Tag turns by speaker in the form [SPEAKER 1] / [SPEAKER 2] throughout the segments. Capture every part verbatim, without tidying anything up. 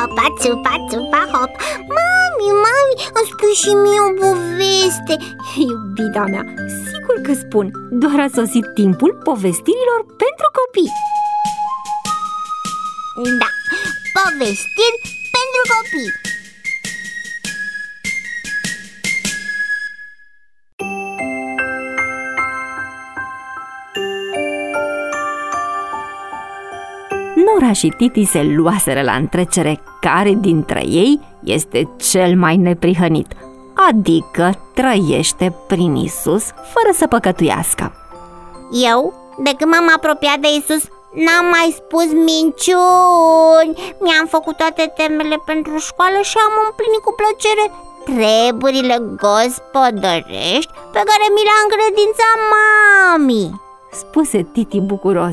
[SPEAKER 1] țupa, țupa, țupa, hop. Mami, mami, îmi spui și mie o poveste.
[SPEAKER 2] Iubita mea, sigur că spun. Doar a sosit timpul povestirilor pentru copii.
[SPEAKER 1] Da, povestiri pentru copii.
[SPEAKER 2] Nora și Titi se luaseră la întrecere care dintre ei este cel mai neprihănit, adică trăiește prin Isus fără să păcătuiască.
[SPEAKER 1] Eu, de când m-am apropiat de Isus, n-am mai spus minciuni. Mi-am făcut toate temele pentru școală și am împlinit cu plăcere treburile gospodărești pe care mi le-a încredințat mami,
[SPEAKER 2] spuse Titi bucuros.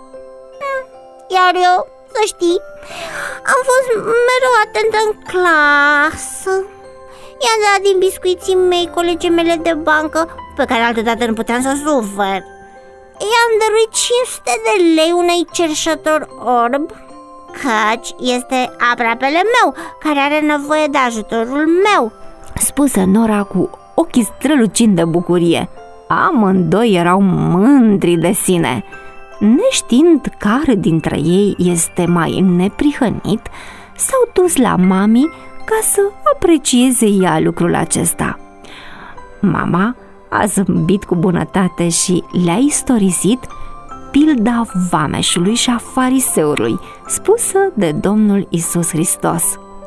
[SPEAKER 1] Iar eu, să știi, am fost mereu atentă în clasă. I-am dat din biscuiții mei colegii mele de bancă, pe care altădată nu puteam să sufăr. I-am dăruit cinci sute de lei unei cerșător orb, căci este aproapele meu care are nevoie de ajutorul meu,
[SPEAKER 2] spuse Nora cu ochii strălucind de bucurie. Amândoi erau mândri de sine. Neștiind care dintre ei este mai neprihănit, s-au dus la mami ca să aprecieze ea lucrul acesta. Mama a zâmbit cu bunătate și le-a istorisit pilda vameșului și a fariseului, spusă de Domnul Iisus Hristos.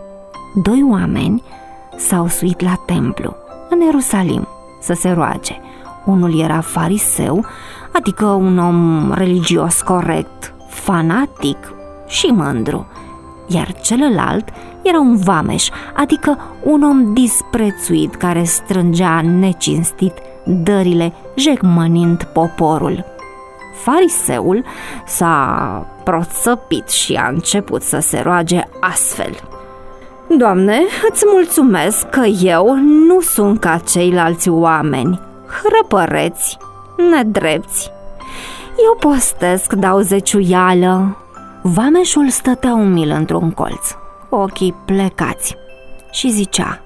[SPEAKER 2] Doi oameni s-au suit la templu, în Ierusalim, să se roage. Unul era fariseu, adică un om religios corect, fanatic și mândru, iar celălalt era un vameș, adică un om disprețuit care strângea necinstit dările, jecmănind poporul. Fariseul s-a proțăpit și a început să se roage astfel: Doamne, îți mulțumesc că eu nu sunt ca ceilalți oameni, hrăpăreți, nedrepți. Eu postesc, dau zeciuială. Vameșul stătea umil într-un colț, cu ochii plecați, și zicea: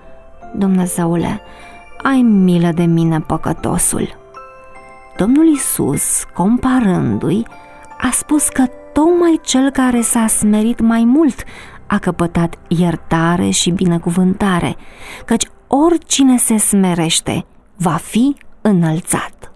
[SPEAKER 2] Dumnezeule, ai milă de mine, păcătosul. Domnul Iisus, comparându-i, a spus că tocmai cel care s-a smerit mai mult a căpătat iertare și binecuvântare, căci oricine se smerește va fi înălțat.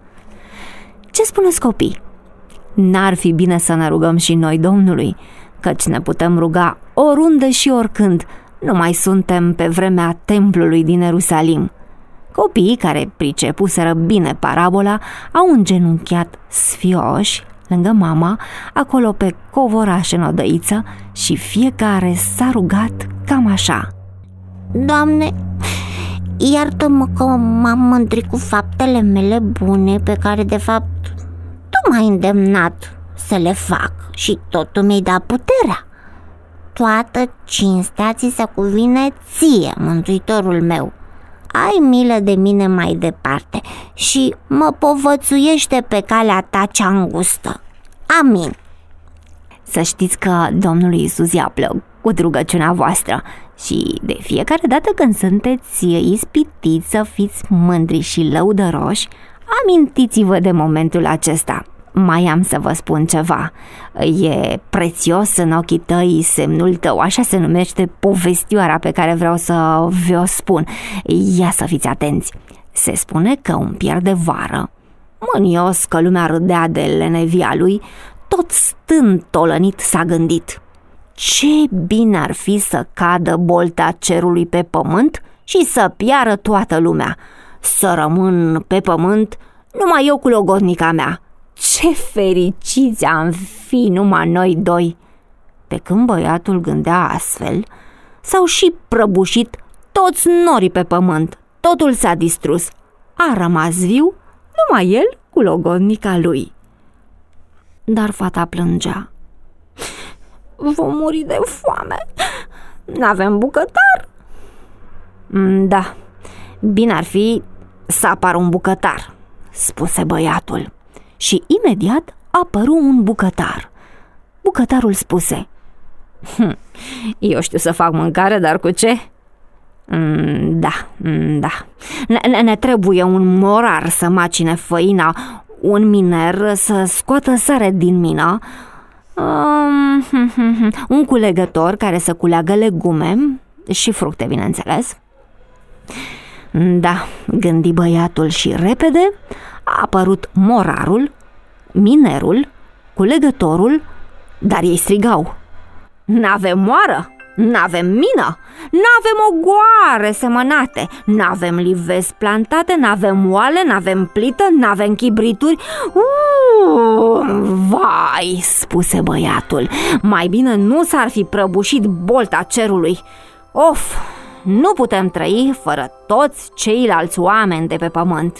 [SPEAKER 2] Ce spuneți, copii? N-ar fi bine să ne rugăm și noi Domnului, căci ne putem ruga oriunde și oricând, nu mai suntem pe vremea templului din Ierusalim. Copiii care pricepuseră bine parabola au îngenunchiat sfioși lângă mama, acolo pe covoraș în odăiță, și fiecare s-a rugat cam așa:
[SPEAKER 1] Doamne, iartă-mă că m-am mândrit cu faptele mele bune, pe care de fapt Tu m-ai îndemnat să le fac și tot Tu mi-ai dat puterea. Toată cinstea ți se cuvine Ție, Mântuitorul meu. Ai milă de mine mai departe și mă povățuiește pe calea Ta cea îngustă. Amin.
[SPEAKER 2] Să știți că Domnului Iisus i-a plăcut rugăciunea voastră și de fiecare dată când sunteți ispitiți să fiți mândri și lăudăroși, amintiți-vă de momentul acesta. Mai am să vă spun ceva. E prețios în ochii tăi semnul tău, așa se numește povestioara pe care vreau să vi-o spun. Ia să fiți atenți. Se spune că un pier de vară, mânios că lumea râdea de lenevia lui, tot stând tolănit s-a gândit: ce bine ar fi să cadă bolta cerului pe pământ și să piară toată lumea, să rămân pe pământ numai eu cu logodnica mea. Ce fericiți am fi numai noi doi! Pe când băiatul gândea astfel, s-au și prăbușit toți norii pe pământ. Totul s-a distrus. A rămas viu numai el cu logodnica lui. Dar fata plângea: vom muri de foame, n-avem bucătar. Da, bine ar fi să apară un bucătar, spuse băiatul. Și imediat apăru un bucătar. Bucătarul spuse: Hm, eu știu să fac mâncare, dar cu ce? Mm, da, mm, da. Ne, ne trebuie un morar să macine făina, un miner să scoată sare din mină, um, hm, hm, hm, un culegător care să culeagă legume și fructe, bineînțeles. Da, gândi băiatul și repede a apărut morarul, minerul, culegătorul, dar ei strigau: n-avem moară, n-avem mină, n-avem ogoare semănate, n-avem livezi plantate, n-avem oale, n-avem plită, n-avem chibrituri. Uuu, vai, spuse băiatul, mai bine nu s-ar fi prăbușit bolta cerului. Of, nu putem trăi fără toți ceilalți oameni de pe pământ.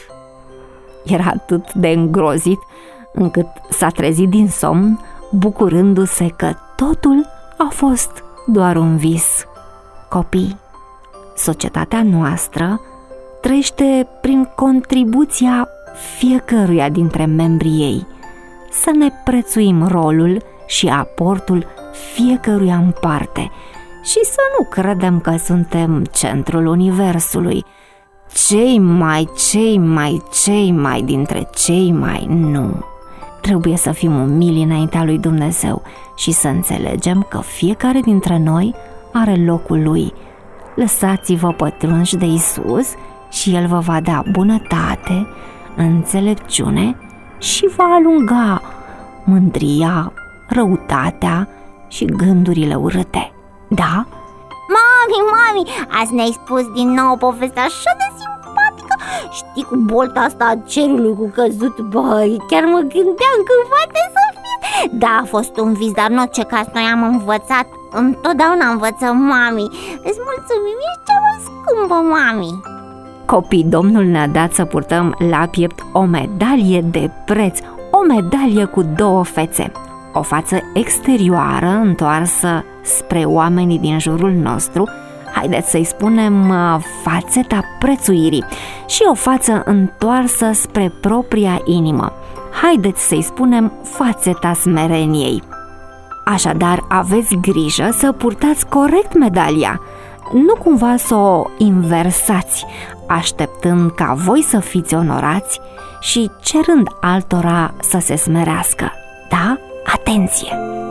[SPEAKER 2] Era atât de îngrozit încât s-a trezit din somn, bucurându-se că totul a fost doar un vis. Copii, societatea noastră trăiește prin contribuția fiecăruia dintre membrii ei. Să ne prețuim rolul și aportul fiecăruia în parte și să nu credem că suntem centrul universului. Cei mai, cei mai, cei mai dintre cei mai nu. Trebuie să fim umili înaintea lui Dumnezeu și să înțelegem că fiecare dintre noi are locul lui. Lăsați-vă pătrunși de Isus și El vă va da bunătate, înțelepciune și va alunga mândria, răutatea și gândurile urâte. Da?
[SPEAKER 1] Mami, mami, azi ne-ai spus din nou o poveste așa de simpatică. Știi, cu bolta asta a cerului cu căzut, băi, chiar mă gândeam că poate să fie. Da, a fost un vis, dar în orice caz noi am învățat. Întotdeauna învățăm, mami. Îți mulțumim, ești cea mai scumpă, mami.
[SPEAKER 2] Copii, Domnul ne-a dat să purtăm la piept o medalie de preț, o medalie cu două fețe. O față exterioară întoarsă spre oamenii din jurul nostru, haideți să-i spunem fațeta prețuirii, și o față întoarsă spre propria inimă, haideți să-i spunem fațeta smereniei. Așadar, aveți grijă să purtați corect medalia, nu cumva să o inversați, așteptând ca voi să fiți onorați și cerând altora să se smerească. Da? Atenție!